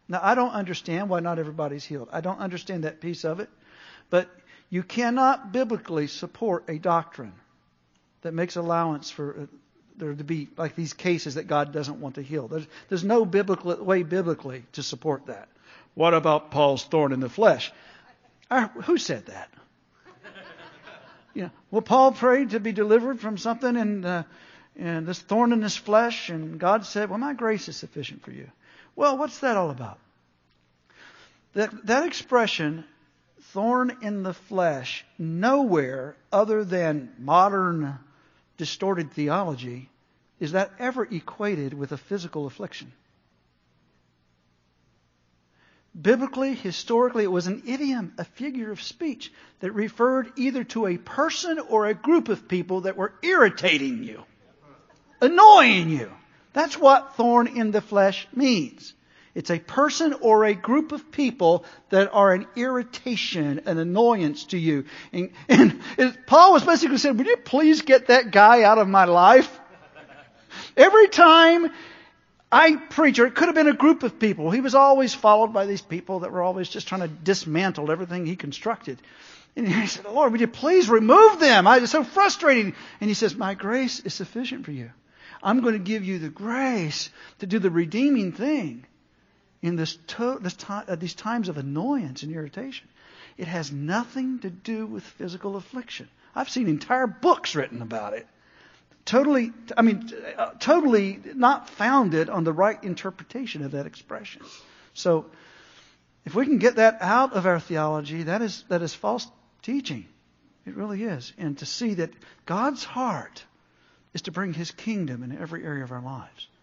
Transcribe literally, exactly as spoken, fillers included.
Now, I don't understand why not everybody's healed. I don't understand that piece of it. But you cannot biblically support a doctrine that makes allowance for there to be like these cases that God doesn't want to heal. There's, there's no biblical way biblically to support that. What about Paul's thorn in the flesh? I, who said that? You know, well, Paul prayed to be delivered from something and uh, and this thorn in his flesh, and God said, well, my grace is sufficient for you. Well, what's that all about? That that expression, thorn in the flesh, nowhere other than modern distorted theology is that ever equated with a physical affliction. Biblically, historically, it was an idiom, a figure of speech that referred either to a person or a group of people that were irritating you, annoying you. That's what thorn in the flesh means. It's a person or a group of people that are an irritation, an annoyance to you. And, and Paul was basically saying, would you please get that guy out of my life? Every time I preach, or it could have been a group of people, he was always followed by these people that were always just trying to dismantle everything he constructed. And he said, Lord, would you please remove them? I, it's so frustrating. And he says, my grace is sufficient for you. I'm going to give you the grace to do the redeeming thing in this, to, this time, uh, these times of annoyance and irritation. It has nothing to do with physical affliction. I've seen entire books written about it. Totally, I mean, uh, totally not founded on the right interpretation of that expression. So, if we can get that out of our theology, that is that is false teaching. It really is. And to see that God's heart is to bring His kingdom in every area of our lives.